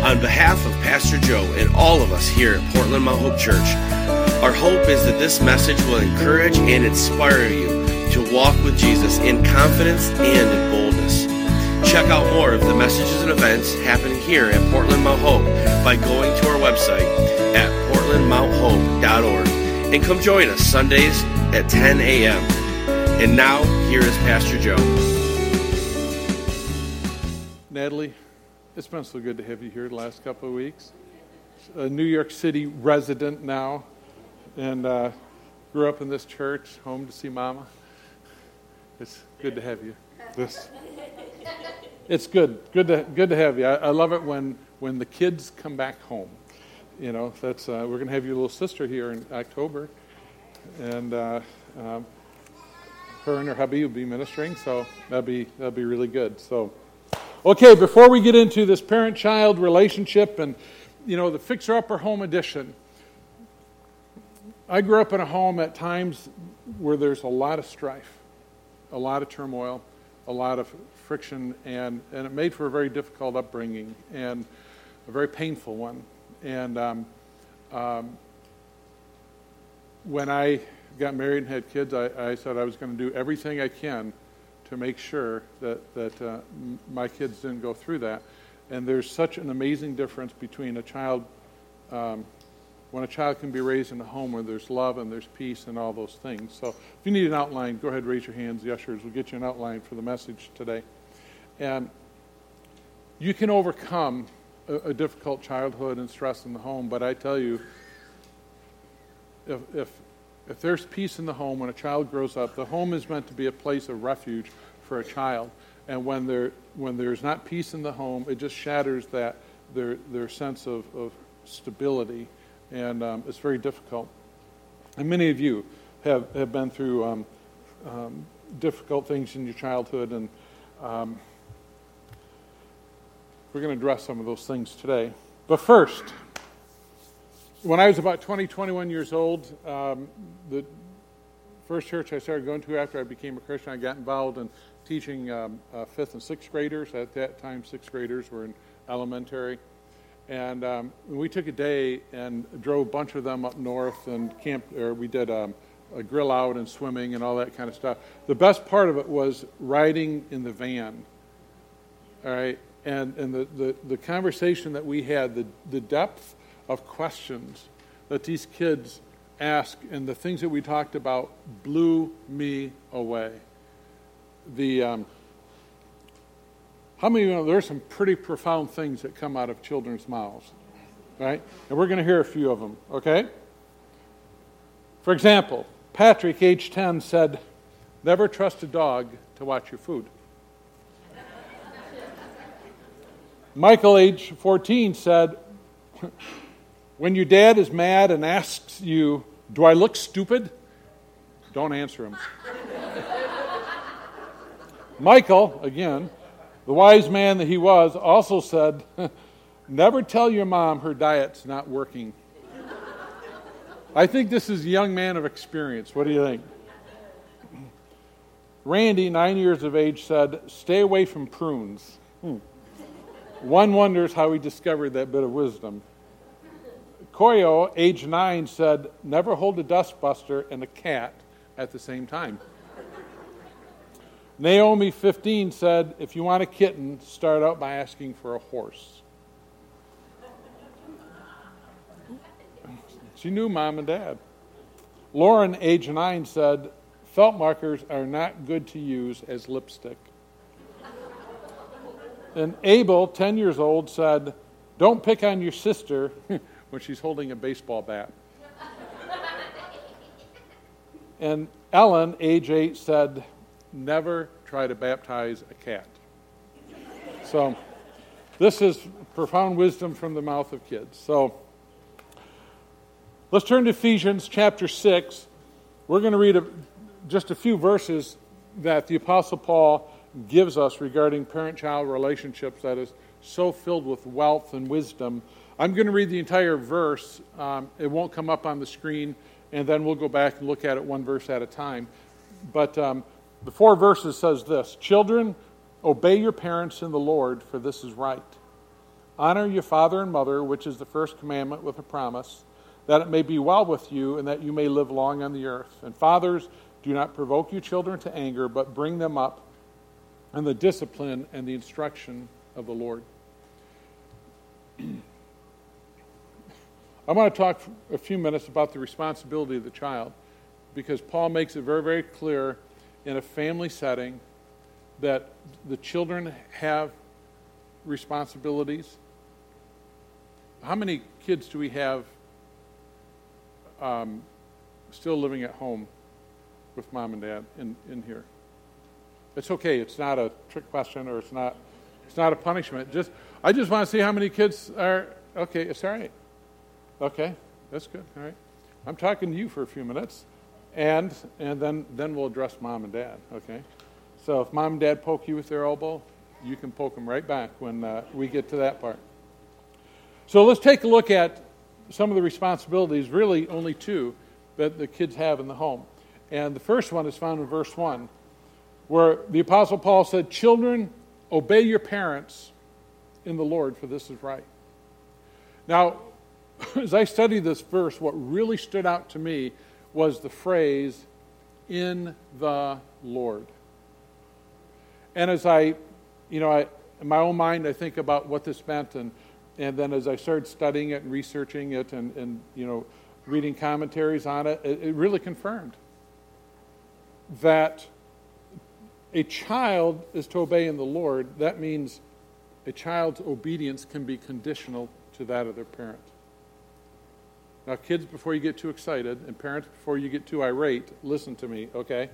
On behalf of Pastor Joe and all of us here at Portland Mount Hope Church, our hope is that this message will encourage and inspire you to walk with Jesus in confidence and in boldness. Check out more of the messages and events happening here at Portland Mount Hope by going to our website at portlandmounthope.org and come join us Sundays at 10 a.m. And now, here is Pastor Joe. Natalie, it's been so good to have you here the last couple of weeks. A New York City resident now, and grew up in this church, home to see Mama. It's good to have you. It's good to have you. I love it when the kids come back home. You know, that's we're going to have your little sister here in October, and her and her hubby will be ministering, so that'll be really good. So, okay, before we get into this parent-child relationship and the Fixer-Upper Home edition, I grew up in a home at times where there's a lot of strife, a lot of turmoil, a lot of friction, and it made for a very difficult upbringing and a very painful one. And when I got married and had kids, I said I was going to do everything I can to make sure that my kids didn't go through that. And there's such an amazing difference between a child, when a child can be raised in a home where there's love and there's peace and all those things. So if you need an outline, go ahead and raise your hands. The ushers will get you an outline for the message today. And you can overcome a difficult childhood and stress in the home, but I tell you, if there's peace in the home when a child grows up, the home is meant to be a place of refuge for a child. And when there's not peace in the home, it just shatters their sense of stability, and it's very difficult. And many of you have been through difficult things in your childhood, and we're going to address some of those things today. But first, when I was about 21 years old, the first church I started going to after I became a Christian, I got involved in teaching 5th and 6th graders. At that time, 6th graders were in elementary. And we took a day and drove a bunch of them up north and we did a grill out and swimming and all that kind of stuff. The best part of it was riding in the van. All right, and the conversation that we had, the depth of questions that these kids asked and the things that we talked about blew me away. How many of you know there are some pretty profound things that come out of children's mouths, right? And we're going to hear a few of them, okay? For example, Patrick, age 10, said, "Never trust a dog to watch your food." Michael, age 14, said, "When your dad is mad and asks you, 'Do I look stupid?' don't answer him." Michael, again, the wise man that he was, also said, "Never tell your mom her diet's not working." I think this is a young man of experience. What do you think? Randy, 9 years of age, said, "Stay away from prunes." One wonders how he discovered that bit of wisdom. Koyo, age 9, said, "Never hold a dustbuster and a cat at the same time." Naomi, 15, said, "If you want a kitten, start out by asking for a horse." She knew mom and dad. Lauren, age 9, said, "Felt markers are not good to use as lipstick." And Abel, 10 years old, said, "Don't pick on your sister when she's holding a baseball bat." And Ellen, age 8, said, "Never try to baptize a cat." So this is profound wisdom from the mouth of kids. So let's turn to Ephesians chapter 6. We're going to read just a few verses that the Apostle Paul gives us regarding parent-child relationships that is so filled with wealth and wisdom. I'm going to read the entire verse. It won't come up on the screen, and then we'll go back and look at it one verse at a time. But the 4 verses says this: "Children, obey your parents in the Lord, for this is right. Honor your father and mother, which is the first commandment with a promise, that it may be well with you and that you may live long on the earth. And fathers, do not provoke your children to anger, but bring them up in the discipline and the instruction of the Lord. I want to talk for a few minutes about the responsibility of the child, because Paul makes it very, very clear in a family setting that the children have responsibilities. How many kids do we have still living at home with mom and dad in here? It's okay. It's not a trick question, or it's not a punishment. I just want to see how many kids are. Okay, it's all right. Okay, that's good. All right, I'm talking to you for a few minutes, and then we'll address mom and dad. Okay, so if mom and dad poke you with their elbow, you can poke them right back when we get to that part. So let's take a look at some of the responsibilities, really only two, that the kids have in the home. And the first one is found in verse 1, where the Apostle Paul said, "Children, obey your parents in the Lord, for this is right." Now, as I studied this verse, what really stood out to me was the phrase, "in the Lord." And as in my own mind, I think about what this meant, and then as I started studying it and researching it and reading commentaries on it, it really confirmed that a child is to obey in the Lord. That means a child's obedience can be conditional to that of their parent. Now, kids, before you get too excited, and parents, before you get too irate, listen to me, okay?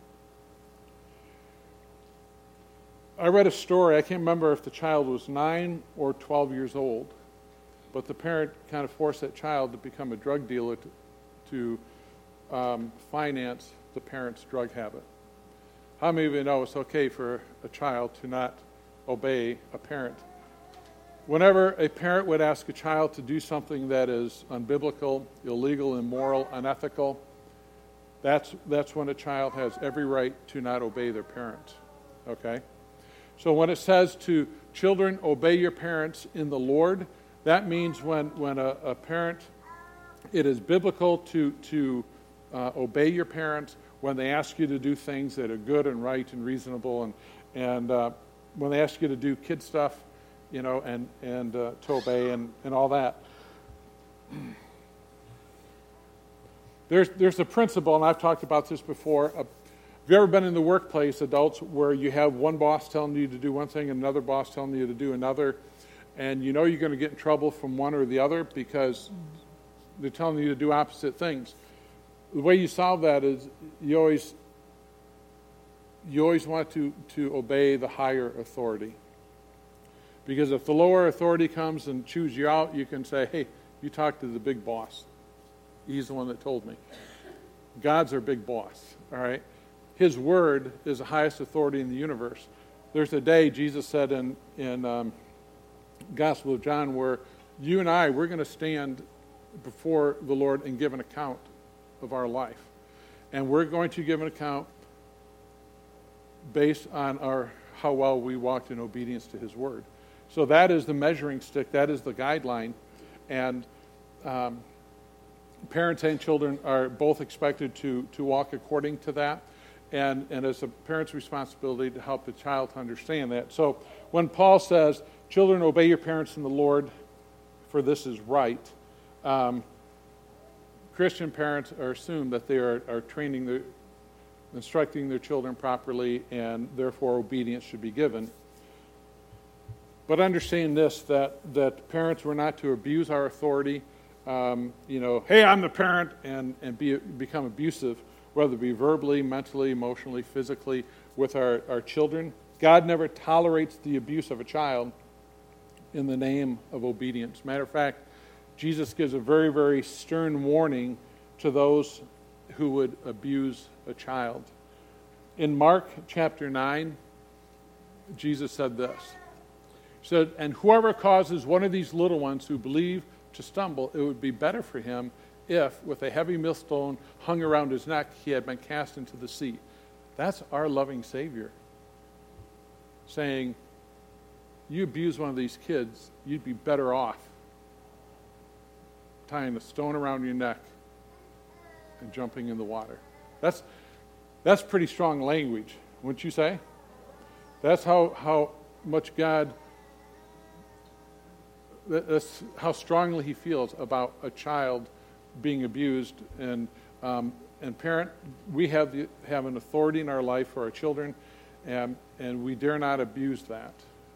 I read a story. I can't remember if the child was 9 or 12 years old, but the parent kind of forced that child to become a drug dealer to finance the parent's drug habit. How many of you know it's okay for a child to not obey a parent? Whenever a parent would ask a child to do something that is unbiblical, illegal, immoral, unethical, that's when a child has every right to not obey their parents, okay? So when it says to children, obey your parents in the Lord, that means when a parent, it is biblical to obey your parents when they ask you to do things that are good and right and reasonable, and when they ask you to do kid stuff, and to obey and all that. There's a principle, and I've talked about this before. Have you ever been in the workplace, adults, where you have one boss telling you to do one thing and another boss telling you to do another, and you know you're going to get in trouble from one or the other because they're telling you to do opposite things? The way you solve that is you always want to obey the higher authority. Because if the lower authority comes and chews you out, you can say, "Hey, you talk to the big boss. He's the one that told me." God's our big boss, all right? His word is the highest authority in the universe. There's a day, Jesus said in Gospel of John, where you and I, we're going to stand before the Lord and give an account of our life. And we're going to give an account based on how well we walked in obedience to His word. So that is the measuring stick. That is the guideline. And parents and children are both expected to walk according to that. And it's a parent's responsibility to help the child to understand that. So when Paul says, "Children, obey your parents in the Lord, for this is right," Christian parents are assumed that they are instructing their children properly, and therefore obedience should be given. But understand this, that parents were not to abuse our authority. Hey, I'm the parent, and become abusive, whether it be verbally, mentally, emotionally, physically, with our children. God never tolerates the abuse of a child in the name of obedience. Matter of fact, Jesus gives a very, very stern warning to those who would abuse a child. In Mark chapter 9, Jesus said this. He said, "And whoever causes one of these little ones who believe to stumble, it would be better for him if, with a heavy millstone hung around his neck, he had been cast into the sea." That's our loving Savior saying, you abuse one of these kids, you'd be better off tying a stone around your neck and jumping in the water. That's pretty strong language, wouldn't you say? That's how much God, that's how strongly he feels about a child being abused. And parent, we have an authority in our life for our children, and we dare not abuse that.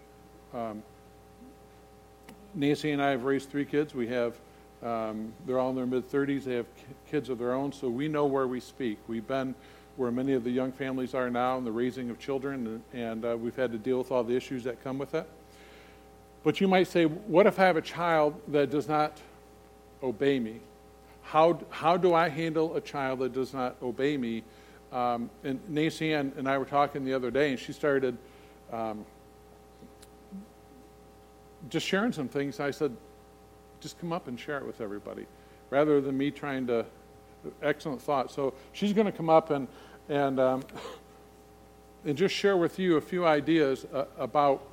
Nancy and I have raised 3 kids. We have, they're all in their mid-30s. They have kids of their own, so we know where we speak. We've been where many of the young families are now in the raising of children, and we've had to deal with all the issues that come with it. But you might say, what if I have a child that does not obey me? How do I handle a child that does not obey me? And Nancy and I were talking the other day, and she started just sharing some things. I said, just come up and share it with everybody, rather than me trying to. Excellent thought. So she's going to come up and just share with you a few ideas about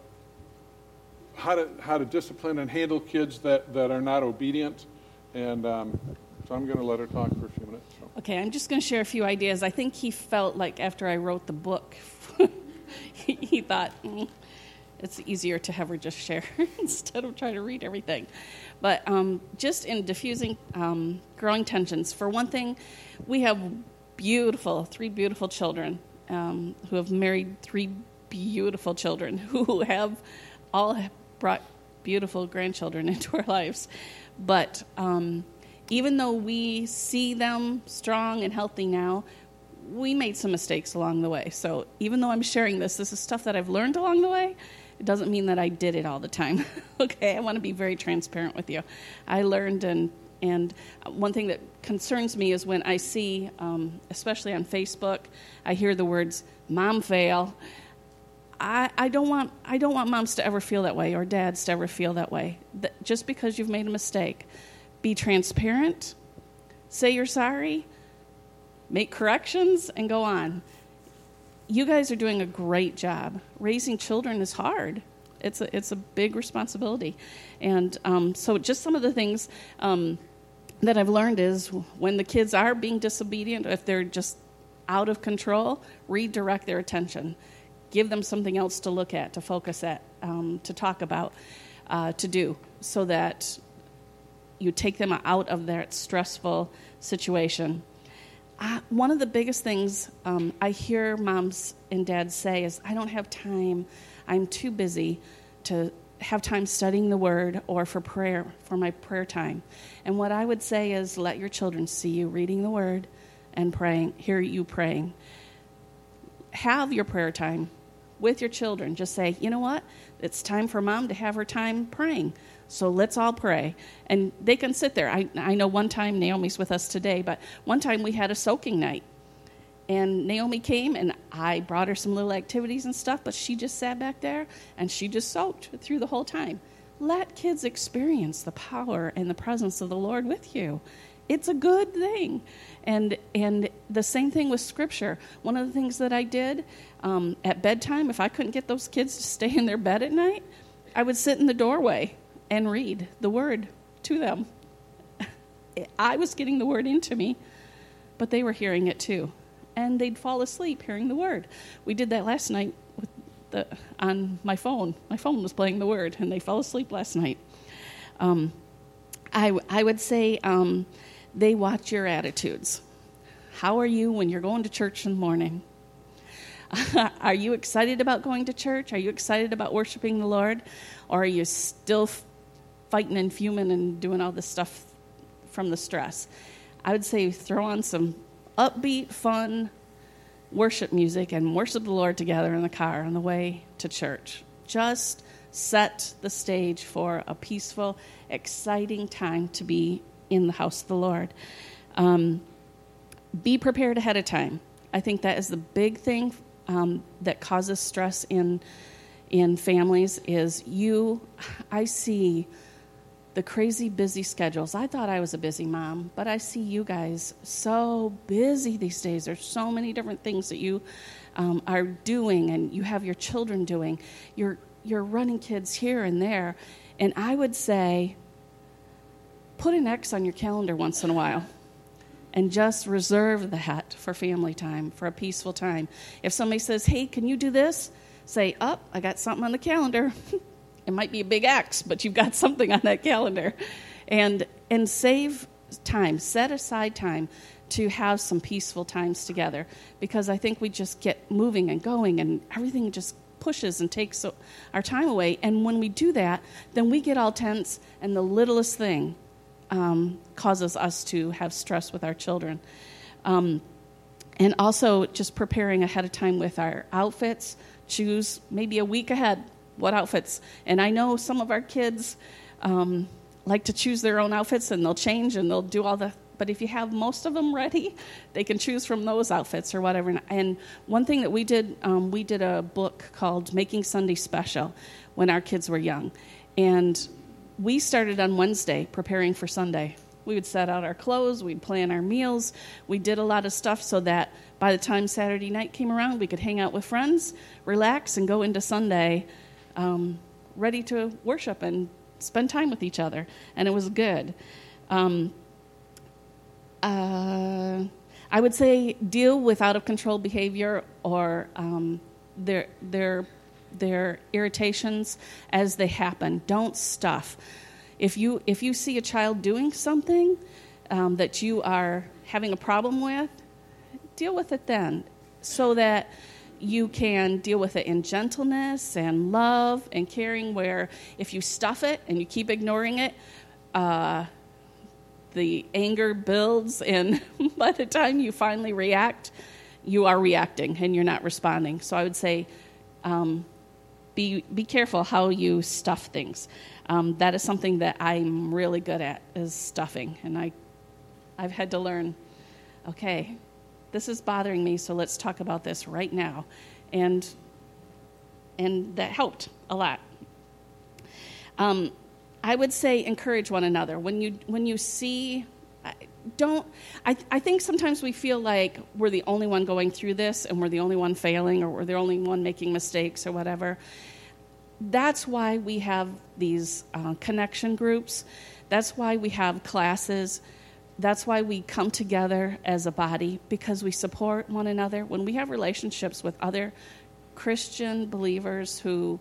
how to discipline and handle kids that are not obedient. And so I'm going to let her talk for a few minutes. So. Okay, I'm just going to share a few ideas. I think he felt like after I wrote the book, he thought it's easier to have her just share instead of trying to read everything. But just in diffusing growing tensions, for one thing, we have 3 beautiful children who have married 3 beautiful children who have all brought beautiful grandchildren into our lives. But even though we see them strong and healthy now, we made some mistakes along the way. So even though I'm sharing this is stuff that I've learned along the way. It doesn't mean that I did it all the time. Okay, I want to be very transparent with you. I learned, and one thing that concerns me is when I see, especially on Facebook, I hear the words "mom fail." I don't want moms to ever feel that way, or dads to ever feel that way. Just because you've made a mistake, be transparent, say you're sorry, make corrections, and go on. You guys are doing a great job. Raising children is hard. It's a big responsibility. And so just some of the things that I've learned is when the kids are being disobedient, if they're just out of control, redirect their attention. Give them something else to look at, to focus at, to talk about, to do, so that you take them out of that stressful situation. One of the biggest things I hear moms and dads say is, I don't have time. I'm too busy to have time studying the Word or for prayer, for my prayer time. And what I would say is, let your children see you reading the Word and praying, hear you praying. Have your prayer time with your children. Just say, you know what? It's time for Mom to have her time praying. So let's all pray. And they can sit there. I know one time, Naomi's with us today, but one time we had a soaking night. And Naomi came, and I brought her some little activities and stuff, but she just sat back there, and she just soaked through the whole time. Let kids experience the power and the presence of the Lord with you. It's a good thing. And the same thing with Scripture. One of the things that I did at bedtime, if I couldn't get those kids to stay in their bed at night, I would sit in the doorway and read the Word to them. I was getting the Word into me, but they were hearing it too. And they'd fall asleep hearing the Word. We did that last night on my phone. My phone was playing the Word, and they fell asleep last night. I would say they watch your attitudes. How are you when you're going to church in the morning? Are you excited about going to church? Are you excited about worshiping the Lord? Or are you still fighting and fuming and doing all this stuff from the stress? I would say throw on some upbeat, fun worship music and worship the Lord together in the car on the way to church. Just set the stage for a peaceful, exciting time to be in the house of the Lord. Be prepared ahead of time. I think that is the big thing that causes stress in families is I see the crazy busy schedules. I thought I was a busy mom, but I see you guys so busy these days. There's so many different things that you are doing and you have your children doing. You're you're running kids here and there. And I would say, put an X on your calendar once in a while and just reserve that for family time, for a peaceful time. If somebody says, hey, can you do this? Say, I got something on the calendar. It might be a big X, but you've got something on that calendar. And save time, set aside time to have some peaceful times together, because I think we just get moving and going and everything just pushes and takes our time away. And when we do that, then we get all tense, and the littlest thing causes us to have stress with our children. And also just preparing ahead of time with our outfits. Choose maybe a week ahead what outfits. And I know some of our kids like to choose their own outfits, and they'll change and they'll do all the... But if you have most of them ready, they can choose from those outfits or whatever. And one thing that we did a book called Making Sunday Special when our kids were young. And we started on Wednesday preparing for Sunday. We would set out our clothes, we'd plan our meals, we did a lot of stuff so that by the time Saturday night came around, we could hang out with friends, relax, and go into Sunday ready to worship and spend time with each other. And it was good. I would say deal with out-of-control behavior or their irritations as they happen. Don't stuff. If you see a child doing something that you are having a problem with, deal with it then, so that you can deal with it in gentleness and love and caring, where if you stuff it and you keep ignoring it, the anger builds, and by the time you finally react, you are reacting and you're not responding. So I would say be careful how you stuff things. That is something that I'm really good at, is stuffing. And I've had to learn, okay, this is bothering me, so let's talk about this right now. And that helped a lot. I would say encourage one another. When you see, I think sometimes we feel like we're the only one going through this and we're the only one failing or we're the only one making mistakes or whatever. That's why we have these connection groups. That's why we have classes. That's why we come together as a body, because we support one another. When we have relationships with other Christian believers who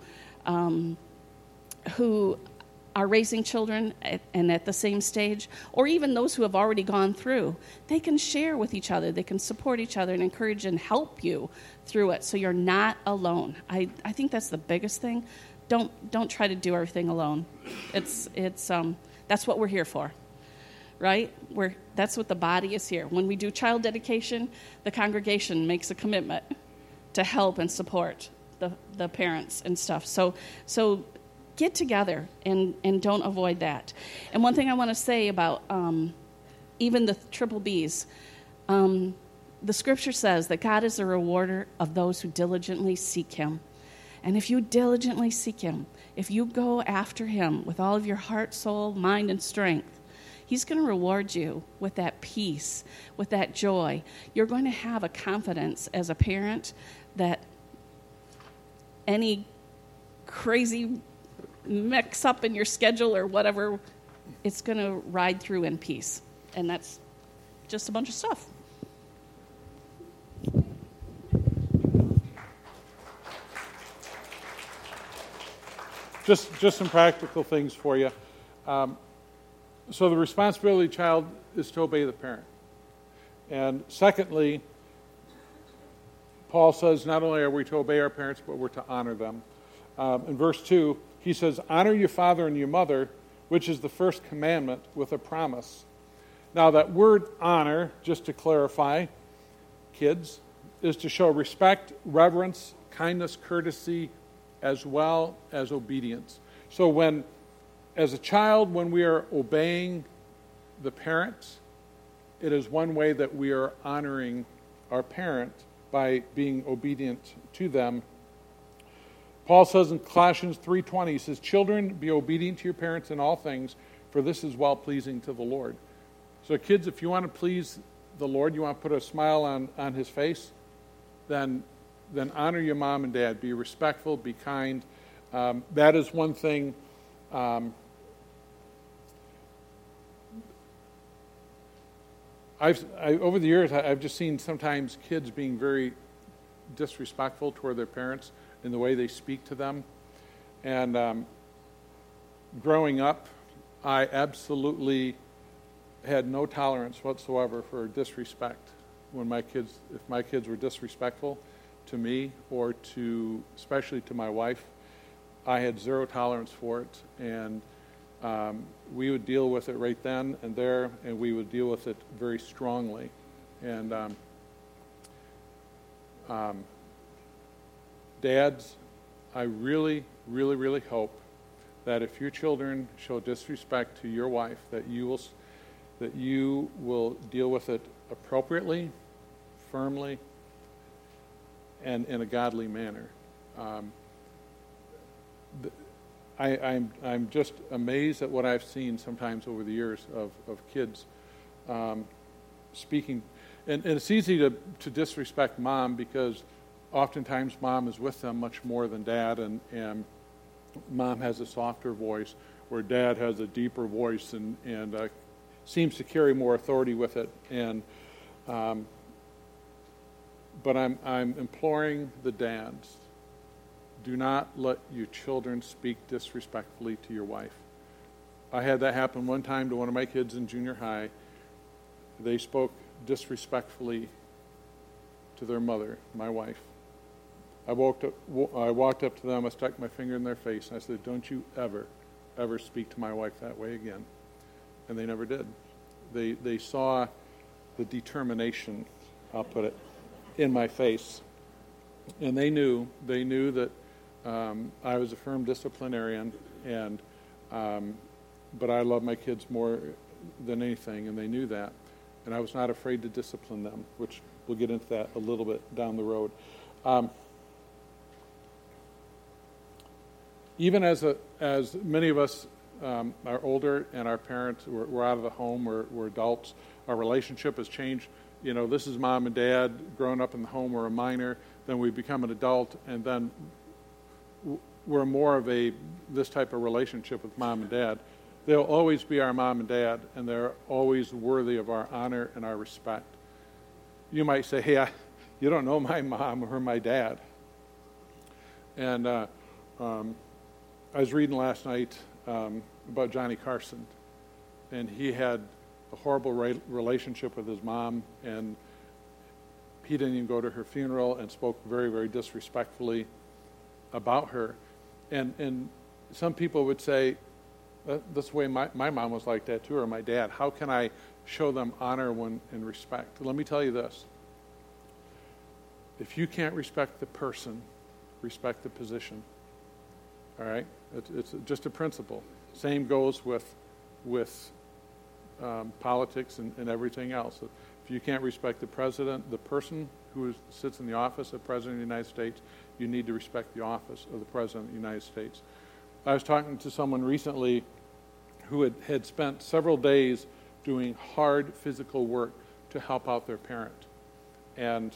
are raising children and at the same stage, or even those who have already gone through, they can share with each other. They can support each other and encourage and help you through it, so you're not alone. I think that's the biggest thing. Don't try to do everything alone. It's that's what we're here for, right? That's what the body is here. When we do child dedication, the congregation makes a commitment to help and support the parents and stuff. So get together and don't avoid that. And one thing I want to say about even the triple Bs, the scripture says that God is a rewarder of those who diligently seek him. And if you diligently seek him, if you go after him with all of your heart, soul, mind, and strength, he's going to reward you with that peace, with that joy. You're going to have a confidence as a parent that any crazy mix up in your schedule or whatever, it's going to ride through in peace. And that's just a bunch of stuff. Just some practical things for you. So the responsibility of the child is to obey the parent. And secondly, Paul says not only are we to obey our parents, but we're to honor them. In verse 2, he says, honor your father and your mother, which is the first commandment, with a promise. Now that word honor, just to clarify, kids, is to show respect, reverence, kindness, courtesy, as well as obedience. So as a child, when we are obeying the parents, it is one way that we are honoring our parent by being obedient to them. Paul says in Colossians 3:20, he says, children, be obedient to your parents in all things, for this is well-pleasing to the Lord. So kids, if you want to please the Lord, you want to put a smile on his face, then honor your mom and dad. Be respectful, be kind, That is one thing. Over the years, I've just seen sometimes kids being very disrespectful toward their parents in the way they speak to them. And growing up, I absolutely had no tolerance whatsoever for disrespect. If my kids were disrespectful to me or especially to my wife, I had zero tolerance for it, and we would deal with it right then and there, and we would deal with it very strongly. And dads, I really, really, really hope that if your children show disrespect to your wife, that you will deal with it appropriately, firmly, and in a godly manner. I'm just amazed at what I've seen sometimes over the years of kids speaking. And it's easy to disrespect mom because oftentimes mom is with them much more than dad, and mom has a softer voice where dad has a deeper voice and seems to carry more authority with it. And but I'm imploring the dads, do not let your children speak disrespectfully to your wife. I had that happen one time to one of my kids in junior high. They spoke disrespectfully to their mother, my wife. I walked up to them, I stuck my finger in their face, and I said, "Don't you ever speak to my wife that way again." And they never did. They saw the determination, I'll put it, in my face. And they knew that I was a firm disciplinarian, but I love my kids more than anything, and they knew that. And I was not afraid to discipline them, which we'll get into that a little bit down the road. Even as many of us are older and our parents, we're out of the home, we're adults, our relationship has changed. You know, this is mom and dad growing up in the home, we're a minor, then we become an adult, and then we're more of this type of relationship with mom and dad. They'll always be our mom and dad, and they're always worthy of our honor and our respect. You might say, "Hey, you don't know my mom or my dad." And I was reading last night about Johnny Carson, and he had a horrible relationship with his mom, and he didn't even go to her funeral and spoke very, very disrespectfully about her. And some people would say, that's the way my mom was like that too, or my dad. How can I show them honor and respect? Let me tell you this. If you can't respect the person, respect the position. All right? It's just a principle. Same goes with politics and everything else. If you can't respect the president, the person who sits in the office of President of the United States, you need to respect the office of the President of the United States. I was talking to someone recently who had spent several days doing hard physical work to help out their parent. And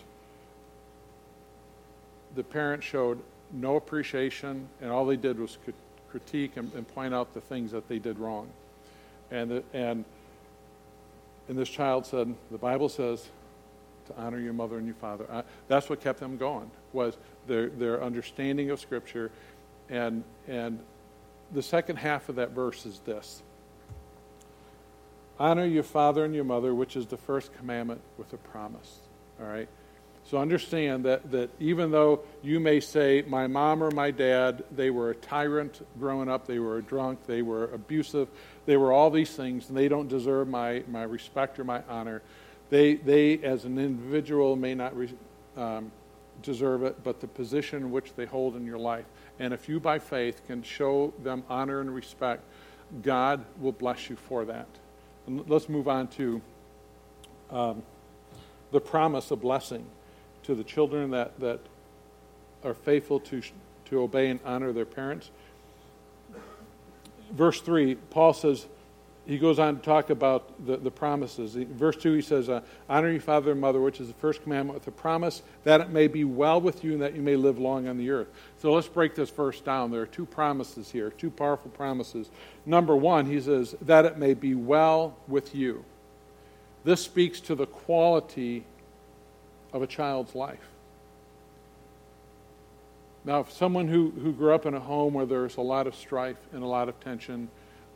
the parent showed no appreciation, and all they did was critique and point out the things that they did wrong. And this child said, the Bible says to honor your mother and your father. That's what kept them going, was their understanding of Scripture. And the second half of that verse is this. Honor your father and your mother, which is the first commandment with a promise. All right? So understand that even though you may say, my mom or my dad, they were a tyrant growing up, they were a drunk, they were abusive, they were all these things, and they don't deserve my respect or my honor. They as an individual may not deserve it, but the position in which they hold in your life. And if you by faith can show them honor and respect, God will bless you for that. And let's move on to the promise of blessing to the children that are faithful to obey and honor their parents. Verse 3, Paul says, he goes on to talk about the promises. Verse 2, he says, honor your father and mother, which is the first commandment, with the promise that it may be well with you and that you may live long on the earth. So let's break this verse down. There are two promises here, two powerful promises. Number one, he says, that it may be well with you. This speaks to the quality of a child's life. Now, if someone who grew up in a home where there's a lot of strife and a lot of tension,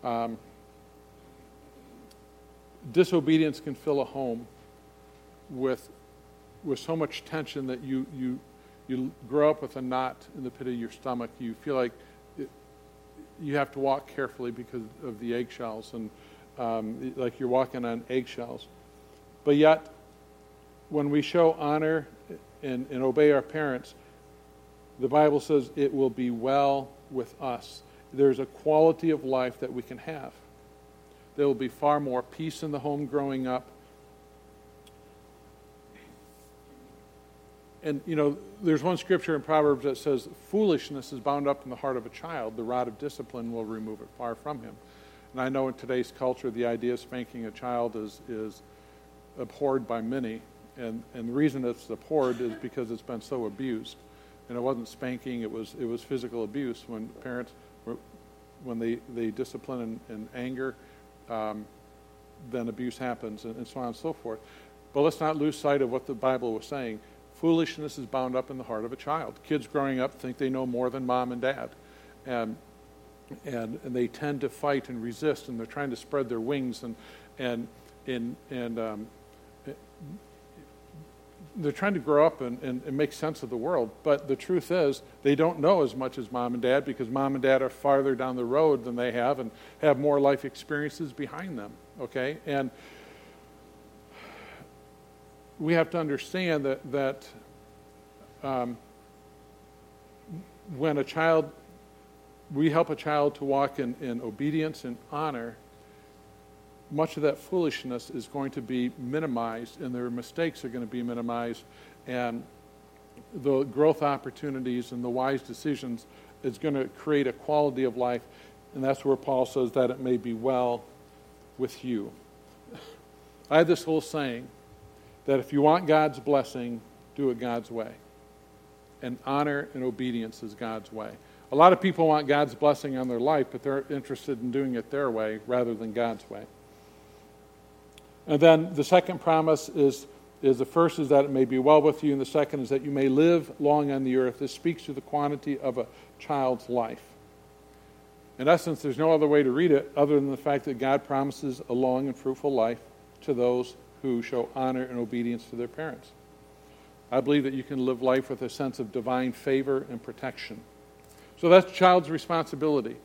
disobedience can fill a home with so much tension that you grow up with a knot in the pit of your stomach. You feel like you have to walk carefully because of the eggshells, and like you're walking on eggshells. But yet, when we show honor and obey our parents, the Bible says it will be well with us. There's a quality of life that we can have. There will be far more peace in the home growing up. And, there's one scripture in Proverbs that says, foolishness is bound up in the heart of a child. The rod of discipline will remove it far from him. And I know in today's culture, the idea of spanking a child is abhorred by many. And the reason it's abhorred is because it's been so abused. And it wasn't spanking, it was physical abuse. When parents, when they discipline in anger, then abuse happens, and so on and so forth. But let's not lose sight of what the Bible was saying. Foolishness is bound up in the heart of a child. Kids growing up think they know more than mom and dad. And they tend to fight and resist, and they're trying to spread their wings, and they're trying to grow up and make sense of the world. But the truth is, they don't know as much as mom and dad, because mom and dad are farther down the road than they have and have more life experiences behind them, okay? And we have to understand that when we help a child to walk in obedience and honor, much of that foolishness is going to be minimized, and their mistakes are going to be minimized, and the growth opportunities and the wise decisions is going to create a quality of life, and that's where Paul says that it may be well with you. I have this whole saying that if you want God's blessing, do it God's way. And honor and obedience is God's way. A lot of people want God's blessing on their life, but they're interested in doing it their way rather than God's way. And then the second promise is the first is that it may be well with you, and the second is that you may live long on the earth. This speaks to the quantity of a child's life. In essence, there's no other way to read it other than the fact that God promises a long and fruitful life to those who show honor and obedience to their parents. I believe that you can live life with a sense of divine favor and protection. So that's a child's responsibility.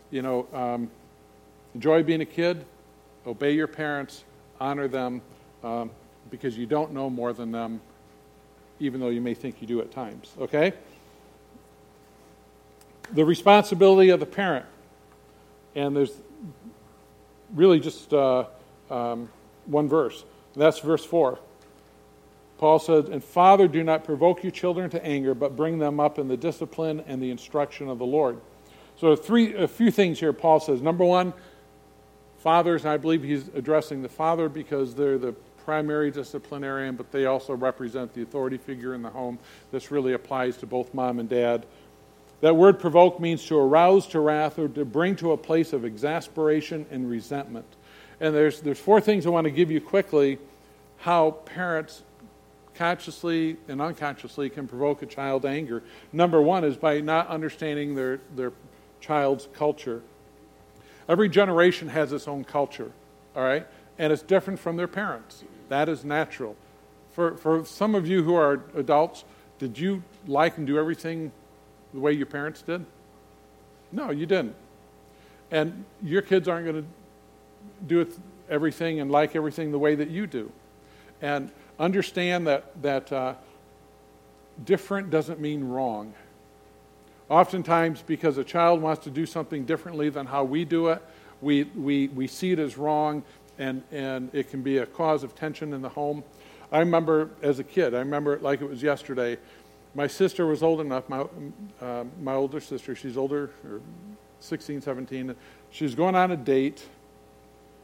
Enjoy being a kid, obey your parents, honor them, because you don't know more than them, even though you may think you do at times, okay? The responsibility of the parent. And there's really just one verse. And that's verse 4. Paul said, and Father, do not provoke your children to anger, but bring them up in the discipline and the instruction of the Lord. So a few things here Paul says. Number one, fathers, and I believe he's addressing the father because they're the primary disciplinarian, but they also represent the authority figure in the home. This really applies to both mom and dad. That word provoke means to arouse to wrath or to bring to a place of exasperation and resentment. And there's four things I want to give you quickly how parents consciously and unconsciously can provoke a child to anger. Number one is by not understanding their child's culture. Every generation has its own culture, all right? And it's different from their parents. That is natural. For some of you who are adults, did you like and do everything the way your parents did? No, you didn't. And your kids aren't going to do everything and like everything the way that you do. And understand that different doesn't mean wrong. Oftentimes, because a child wants to do something differently than how we do it, we see it as wrong, and it can be a cause of tension in the home. I remember as a kid, I remember it like it was yesterday. My sister was old enough, my older sister, she's older, or 16, 17. She was going on a date,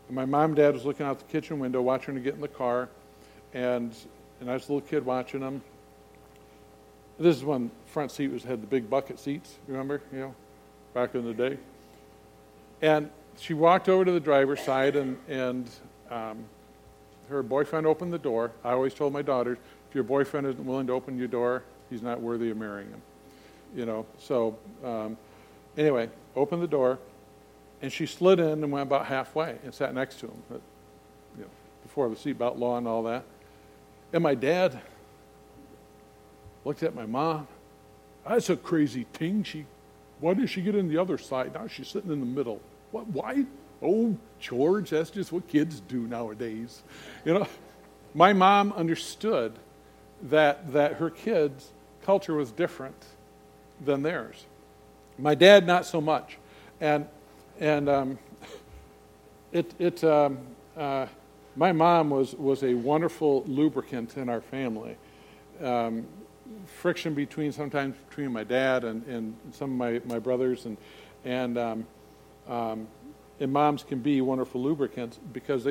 And my mom and dad was looking out the kitchen window, watching her get in the car, and I was a little kid watching them. This is when front seat had the big bucket seats, remember? Back in the day. And she walked over to the driver's side, and her boyfriend opened the door. I always told my daughters, if your boyfriend isn't willing to open your door, he's not worthy of marrying him. So anyway, opened the door, and she slid in and went about halfway and sat next to him, before the seatbelt law and all that. And my dad looked at my mom. That's a crazy thing. Why did she get in the other side? Now she's sitting in the middle. What? Why? Oh, George, that's just what kids do nowadays. My mom understood that her kids' culture was different than theirs. My dad, not so much. And my mom was a wonderful lubricant in our family. Friction sometimes between my dad and some of my brothers, and moms can be wonderful lubricants because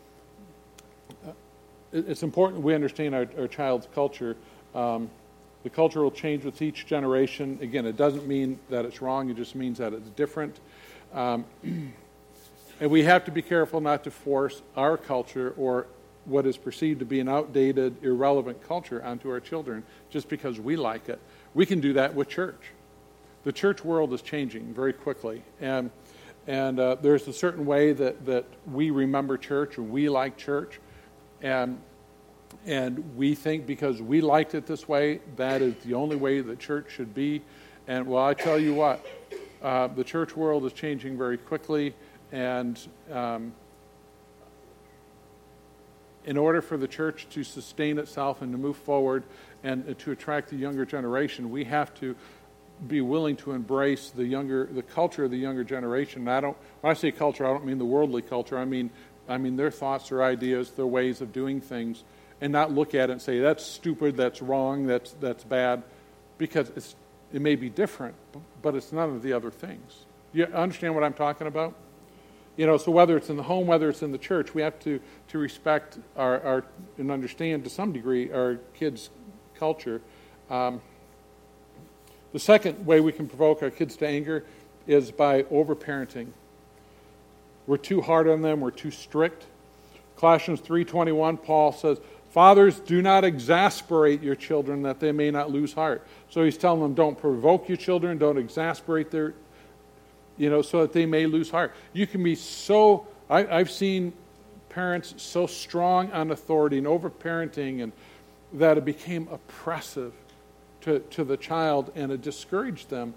it's important we understand our child's culture. The culture will change with each generation. Again, it doesn't mean that it's wrong. It just means that it's different. And we have to be careful not to force our culture or what is perceived to be an outdated, irrelevant culture onto our children just because we like it. We can do that with church. The church world is changing very quickly. And there's a certain way that we remember church and we like church. And we think because we liked it this way, that is the only way that church should be. And, well, I tell you what, the church world is changing very quickly. And in order for the church to sustain itself and to move forward and to attract the younger generation, we have to be willing to embrace the culture of the younger generation. And when I say culture, I don't mean the worldly culture. I mean their thoughts, their ideas, their ways of doing things, and not look at it and say, that's stupid, that's wrong, that's bad, because it may be different, but it's none of the other things. You understand what I'm talking about? So whether it's in the home, whether it's in the church, we have to respect our and understand to some degree our kids' culture. The second way we can provoke our kids to anger is by overparenting. We're too hard on them. We're too strict. Colossians 3:21, Paul says, "Fathers, do not exasperate your children that they may not lose heart." So he's telling them, don't provoke your children, don't exasperate their so that they may lose heart. You can be so... I've seen parents so strong on authority and over-parenting and that it became oppressive to the child, and it discouraged them.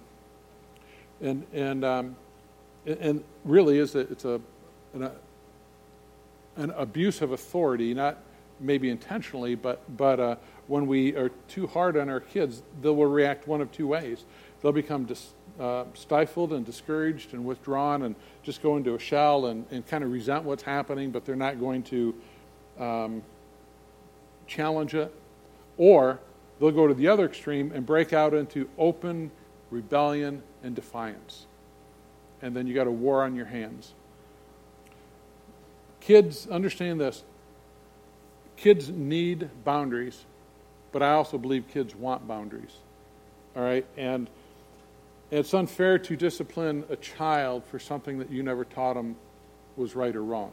And really it's an abuse of authority, not maybe intentionally, but when we are too hard on our kids, they will react one of two ways. They'll become stifled and discouraged and withdrawn and just go into a shell and kind of resent what's happening, but they're not going to challenge it. Or they'll go to the other extreme and break out into open rebellion and defiance. And then you got a war on your hands. Kids, understand this. Kids need boundaries, but I also believe kids want boundaries. All right? And it's unfair to discipline a child for something that you never taught them was right or wrong.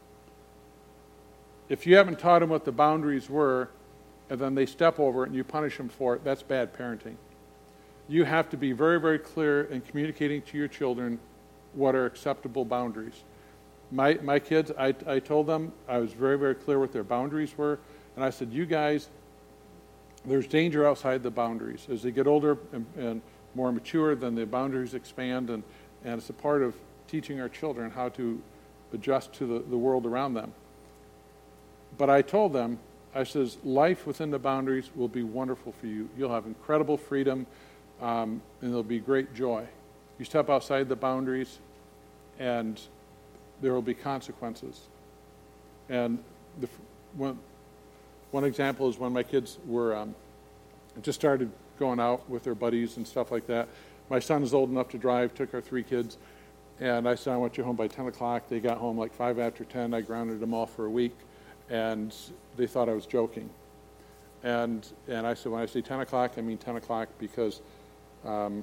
If you haven't taught them what the boundaries were, and then they step over it and you punish them for it, that's bad parenting. You have to be very, very clear in communicating to your children what are acceptable boundaries. My kids, I told them, I was very, very clear what their boundaries were, and I said, you guys, there's danger outside the boundaries. As they get older and more mature, then the boundaries expand, and it's a part of teaching our children how to adjust to the world around them. But I told them, I says, life within the boundaries will be wonderful for you. You'll have incredible freedom, and there'll be great joy. You step outside the boundaries, and there will be consequences. And one example is when my kids were just started going out with their buddies and stuff like that. My son is old enough to drive, took our three kids, And I said, I want you home by 10 o'clock. They got home like 5 after 10. I grounded them all for a week, and they thought I was joking. And I said, when I say 10 o'clock, I mean 10 o'clock because for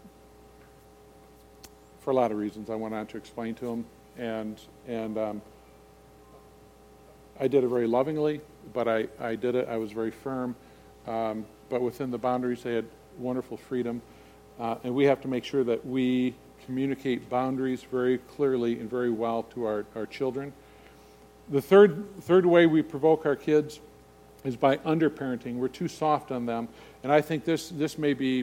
a lot of reasons I went on to explain to them. And I did it very lovingly, but I did it. I was very firm. But within the boundaries, they had wonderful freedom. And we have to make sure that we communicate boundaries very clearly and very well to our children. The third way we provoke our kids is by underparenting. We're too soft on them. And I think this may be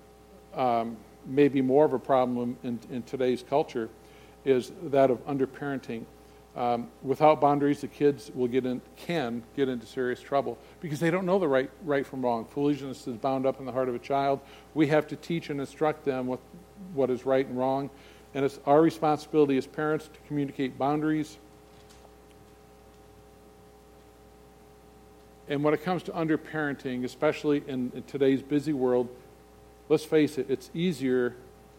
more of a problem in today's culture, is that of underparenting. Without boundaries, the kids can get into serious trouble because they don't know the right from wrong. Foolishness is bound up in the heart of a child. We have to teach and instruct them what is right and wrong, and it's our responsibility as parents to communicate boundaries. And when it comes to underparenting, especially in today's busy world, let's face it, it's easier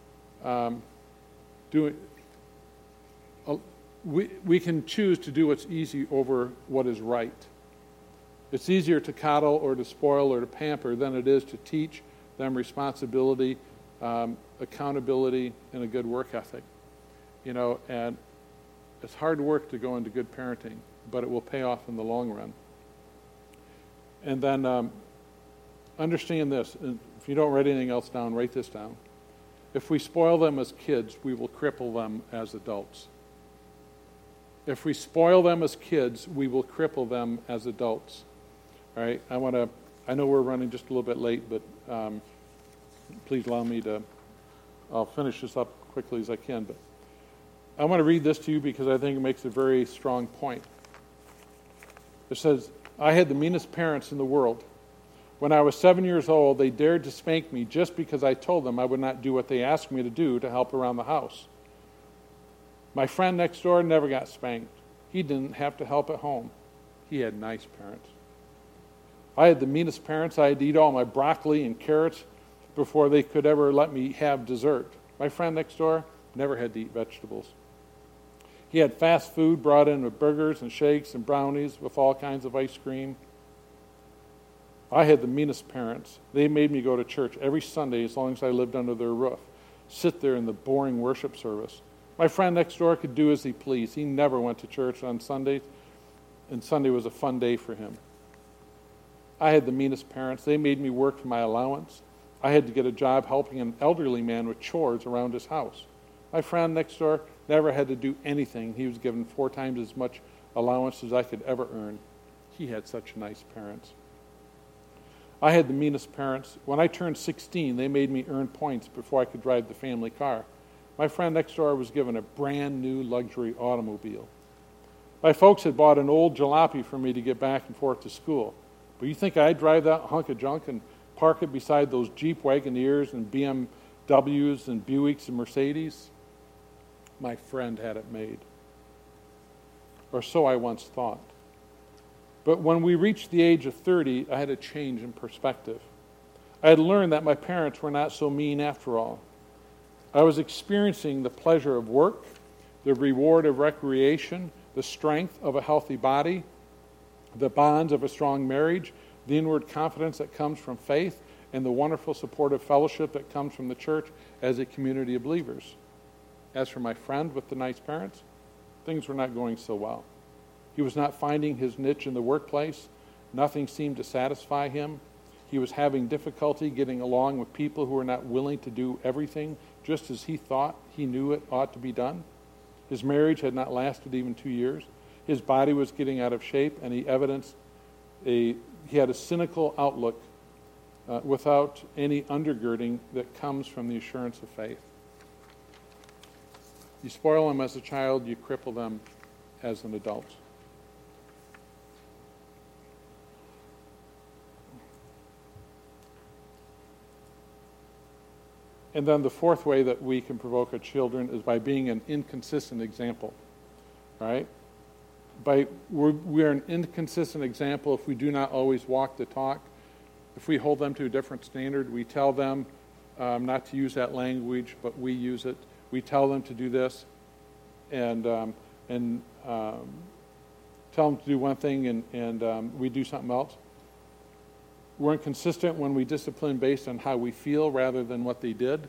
we can choose to do what's easy over what is right. It's easier to coddle or to spoil or to pamper than it is to teach them responsibility, accountability, and a good work ethic. And it's hard work to go into good parenting, but it will pay off in the long run. And then understand this. And if you don't write anything else down, write this down. If we spoil them as kids, we will cripple them as adults. If we spoil them as kids, we will cripple them as adults. All right? I know we're running just a little bit late, but please allow me I'll finish this up quickly as I can. But I want to read this to you because I think it makes a very strong point. It says, I had the meanest parents in the world. When I was 7 years old, they dared to spank me just because I told them I would not do what they asked me to do to help around the house. My friend next door never got spanked. He didn't have to help at home. He had nice parents. I had the meanest parents. I had to eat all my broccoli and carrots before they could ever let me have dessert. My friend next door never had to eat vegetables. He had fast food brought in with burgers and shakes and brownies with all kinds of ice cream. I had the meanest parents. They made me go to church every Sunday as long as I lived under their roof, sit there in the boring worship service. My friend next door could do as he pleased. He never went to church on Sundays, and Sunday was a fun day for him. I had the meanest parents. They made me work for my allowance. I had to get a job helping an elderly man with chores around his house. My friend next door never had to do anything. He was given 4 times as much allowance as I could ever earn. He had such nice parents. I had the meanest parents. When I turned 16, they made me earn points before I could drive the family car. My friend next door was given a brand new luxury automobile. My folks had bought an old jalopy for me to get back and forth to school. But you think I'd drive that hunk of junk and park it beside those Jeep Wagoneers and BMWs and Buicks and Mercedes? My friend had it made. Or so I once thought. But when we reached the age of 30, I had a change in perspective. I had learned that my parents were not so mean after all. I was experiencing the pleasure of work, the reward of recreation, the strength of a healthy body, the bonds of a strong marriage, the inward confidence that comes from faith, and the wonderful supportive fellowship that comes from the church as a community of believers. As for my friend with the nice parents, things were not going so well. He was not finding his niche in the workplace. Nothing seemed to satisfy him. He was having difficulty getting along with people who were not willing to do everything just as he thought he knew it ought to be done. His marriage had not lasted even 2 years. His body was getting out of shape, and he had a cynical outlook without any undergirding that comes from the assurance of faith. You spoil them as a child, you cripple them as an adult. And then the fourth way that we can provoke our children is by being an inconsistent example, right? We're an inconsistent example if we do not always walk the talk. If we hold them to a different standard, we tell them not to use that language, but we use it. we tell them to do this and tell them to do one thing and we do something else. We're inconsistent when we discipline based on how we feel rather than what they did.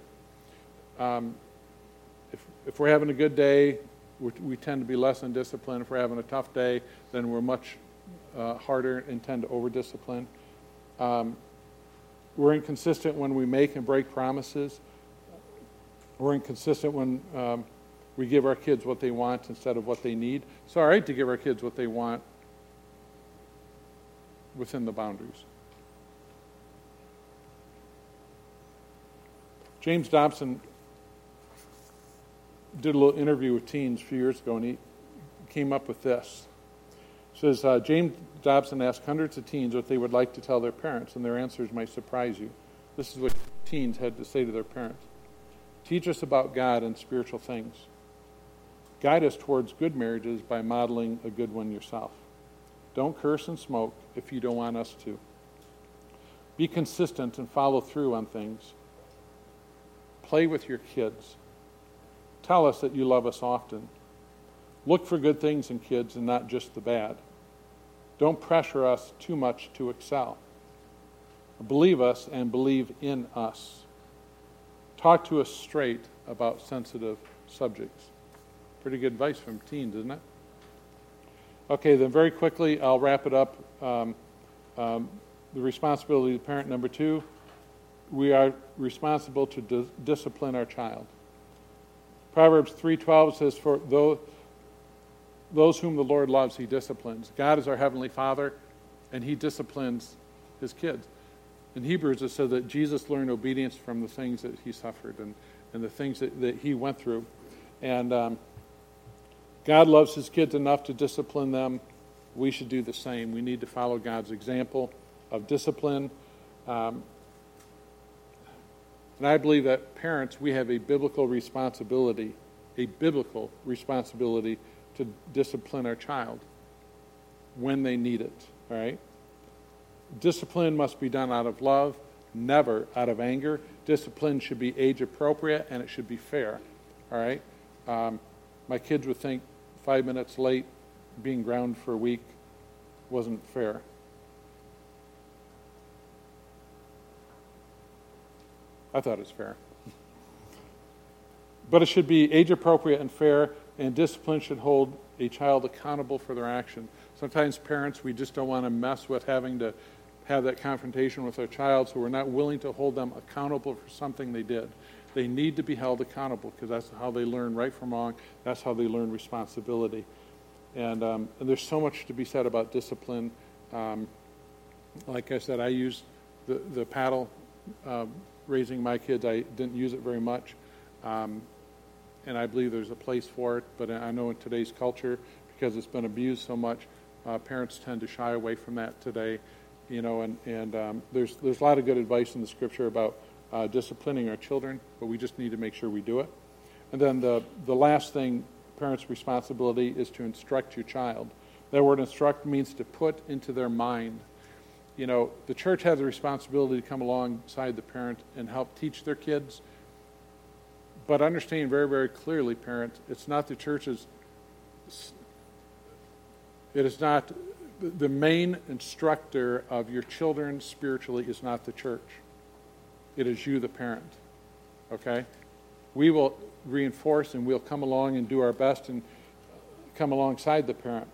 If we're having a good day, we tend to be less than disciplined. If we're having a tough day, then we're much harder and tend to over-discipline. We're inconsistent when we make and break promises. We're inconsistent when we give our kids what they want instead of what they need. It's all right to give our kids what they want within the boundaries. James Dobson did a little interview with teens a few years ago, and he came up with this. It says, James Dobson asked hundreds of teens what they would like to tell their parents, and their answers might surprise you. This is what teens had to say to their parents. Teach us about God and spiritual things. Guide us towards good marriages by modeling a good one yourself. Don't curse and smoke if you don't want us to. Be consistent and follow through on things. Play with your kids. Tell us that you love us often. Look for good things in kids and not just the bad. Don't pressure us too much to excel. Believe us and believe in us. Talk to us straight about sensitive subjects. Pretty good advice from teens, isn't it? Okay, then very quickly, I'll wrap it up. The responsibility of the parent, number 2, we are responsible to discipline our child. Proverbs 3:12 says, for those whom the Lord loves, he disciplines. God is our Heavenly Father, and he disciplines his kids. In Hebrews, it says that Jesus learned obedience from the things that he suffered and the things that he went through. And God loves his kids enough to discipline them. We should do the same. We need to follow God's example of discipline. And I believe that parents, we have a biblical responsibility to discipline our child when they need it, all right? Discipline must be done out of love, never out of anger. Discipline should be age appropriate and it should be fair, all right? My kids would think 5 minutes late, being grounded for a week wasn't fair. I thought it was fair. But it should be age appropriate and fair, and discipline should hold a child accountable for their action. Sometimes parents, we just don't want to mess with having to have that confrontation with our child, so we're not willing to hold them accountable for something they did. They need to be held accountable because that's how they learn right from wrong. That's how they learn responsibility. And there's so much to be said about discipline. Like I said, I used the paddle raising my kids. I didn't use it very much. And I believe there's a place for it, but I know in today's culture, because it's been abused so much, parents tend to shy away from that today. And there's a lot of good advice in the scripture about disciplining our children, but we just need to make sure we do it. And then the last thing, parents' responsibility, is to instruct your child. That word instruct means to put into their mind. The church has a responsibility to come alongside the parent and help teach their kids. But understand very, very clearly, parents, it's not the church's, it is not, the main instructor of your children spiritually is not the church. It is you, the parent. Okay? We will reinforce and we'll come along and do our best and come alongside the parent.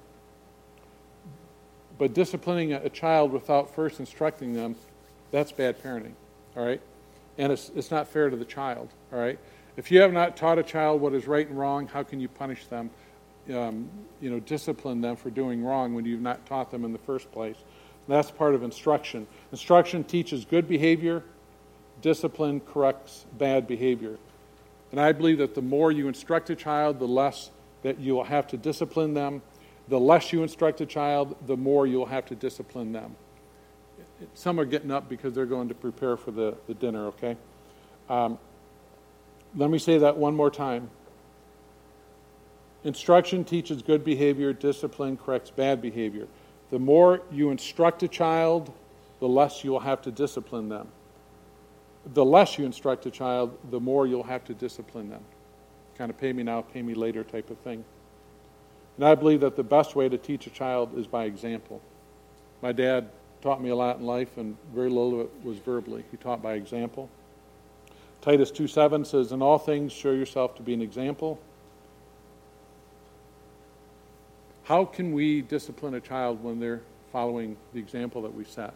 But disciplining a child without first instructing them, that's bad parenting. All right? And it's not fair to the child. All right? If you have not taught a child what is right and wrong, how can you punish them, discipline them for doing wrong when you've not taught them in the first place? And that's part of instruction. Instruction teaches good behavior. Discipline corrects bad behavior. And I believe that the more you instruct a child, the less that you will have to discipline them. The less you instruct a child, the more you'll have to discipline them. Some are getting up because they're going to prepare for the dinner, okay? Let me say that one more time. Instruction teaches good behavior. Discipline corrects bad behavior. The more you instruct a child, the less you'll have to discipline them. The less you instruct a child, the more you'll have to discipline them. kind of pay me now, pay me later type of thing. And I believe that the best way to teach a child is by example. My dad taught me a lot in life, and very little of it was verbally. He taught by example. Titus 2:7 says, "In all things show yourself to be an example." How can we discipline a child when they're following the example that we set?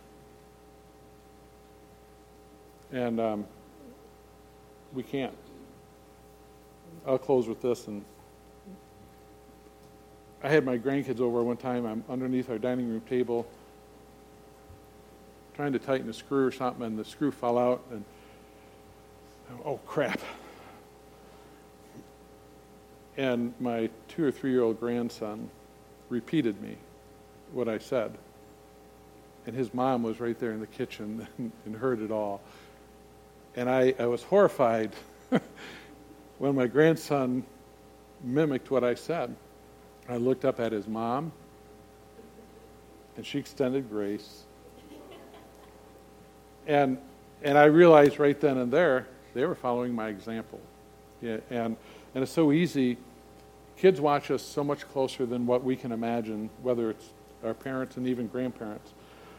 And we can't. I'll close with this. And I had my grandkids over one time. I'm underneath our dining room table trying to tighten a screw or something, and the screw fell out, and oh crap. And my 2 or 3-year-old grandson repeated me what I said. And his mom was right there in the kitchen and heard it all. And I was horrified when my grandson mimicked what I said. I looked up at his mom, and she extended grace. And I realized right then and there, they were following my example. Yeah, and it's so easy. Kids watch us so much closer than what we can imagine, whether it's our parents and even grandparents.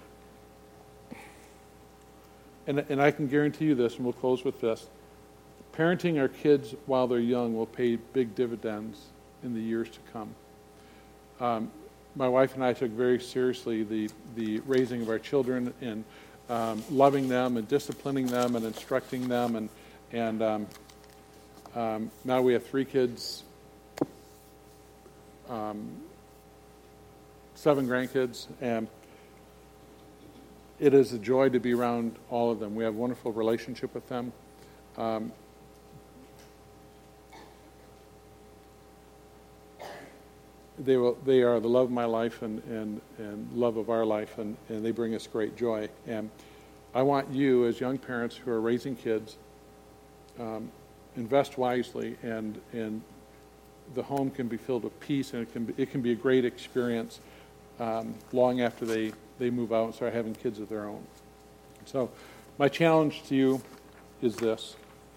And I can guarantee you this, and we'll close with this. Parenting our kids while they're young will pay big dividends in the years to come. My wife and I took very seriously the raising of our children and loving them and disciplining them and instructing them. And now we have 3 kids, 7 grandkids, and it is a joy to be around all of them. We have a wonderful relationship with them. They are the love of my life and love of our life, and they bring us great joy. And I want you, as young parents who are raising kids, invest wisely, and the home can be filled with peace, and it can be a great experience long after they move out and start having kids of their own. So my challenge to you is this.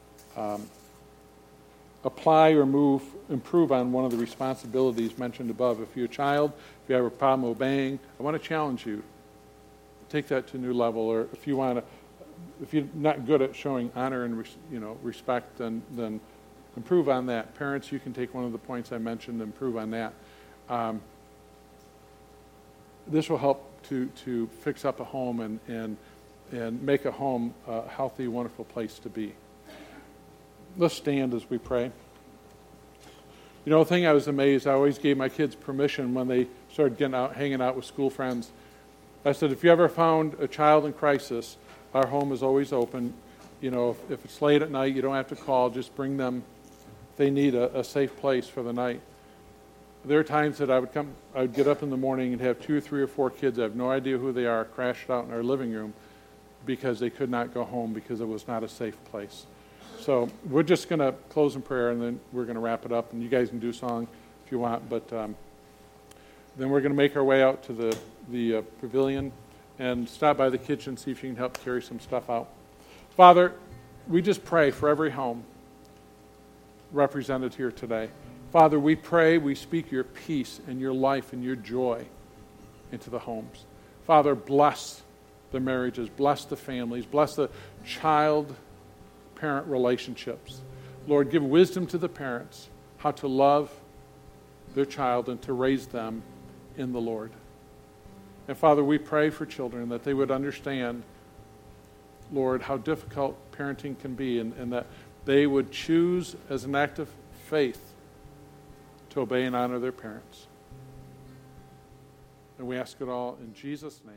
Apply or improve on one of the responsibilities mentioned above. If you're a child, if you have a problem obeying, I want to challenge you. Take that to a new level. Or if you're not good at showing honor and respect, then improve on that. Parents, you can take one of the points I mentioned and improve on that. This will help to fix up a home and make a home a healthy, wonderful place to be. Let's stand as we pray. The thing I was amazed, I always gave my kids permission when they started hanging out with school friends. I said, if you ever found a child in crisis, our home is always open. If it's late at night, you don't have to call. Just bring them. They need a safe place for the night. There are times that I would get up in the morning and have 2 or 3 or 4 kids, I have no idea who they are, crashed out in our living room because they could not go home because it was not a safe place. So we're just going to close in prayer, and then we're going to wrap it up. And you guys can do a song if you want, but then we're going to make our way out to the pavilion and stop by the kitchen, see if you can help carry some stuff out. Father, we just pray for every home represented here today. Father, we pray, we speak your peace and your life and your joy into the homes. Father, bless the marriages, bless the families, bless the child-parent relationships. Lord, give wisdom to the parents how to love their child and to raise them in the Lord. And Father, we pray for children that they would understand, Lord, how difficult parenting can be, and that they would choose as an act of faith to obey and honor their parents. And we ask it all in Jesus' name.